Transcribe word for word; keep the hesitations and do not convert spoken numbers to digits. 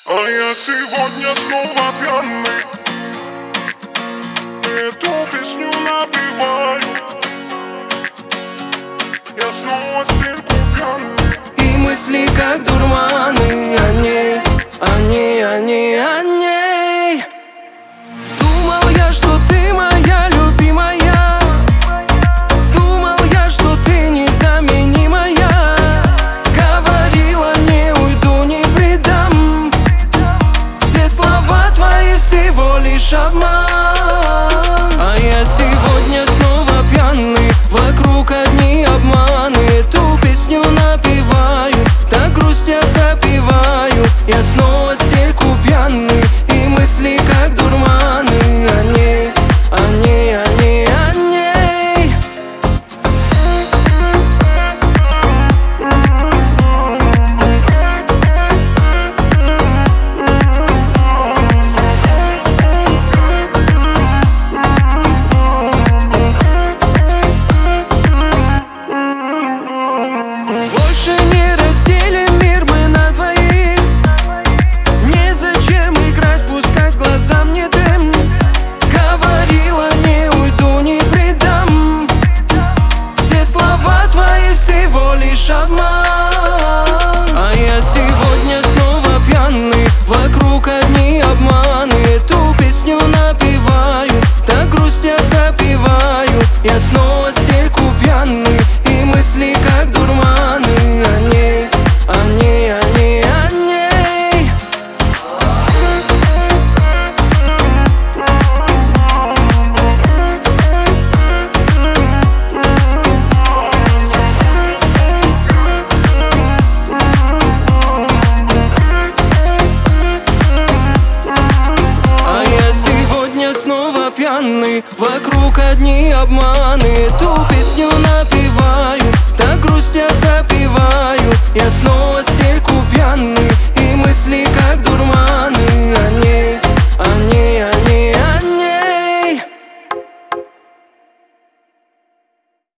А я сегодня снова пьяный, эту песню напеваю. Я снова стельку пьяный, и мысли как дурманы о ней, о ней, о ней, о ней. Думал я, что ты моя любимая, думал я, что ты незаменимая. Говорила, не уйду, не предам, все слова твои всего лишь обман. А я сегодня снова пьяный, вокруг одни обманы. Эту песню напеваю, так грустя запиваю. Я снова стельку пьяный, и мысли как дурманы о ней, о ней, о ней, о ней. Больше не разделим мир мы на двоих. Незачем играть, пускать глаза мне дым. Говорила, не уйду, не предам, все слова твои всего лишь обман. А я сегодня снова пьяный, вокруг одни обманы. Эту песню напеваю, так грустя запиваю. Я снова стельку пьяный, и мысли как дурманы о ней, о ней, о ней, о ней. А я сегодня снова пьяный, вокруг одни обманы. Эту песню напеваю, так грустя запиваю. Я снова стельку пьяный,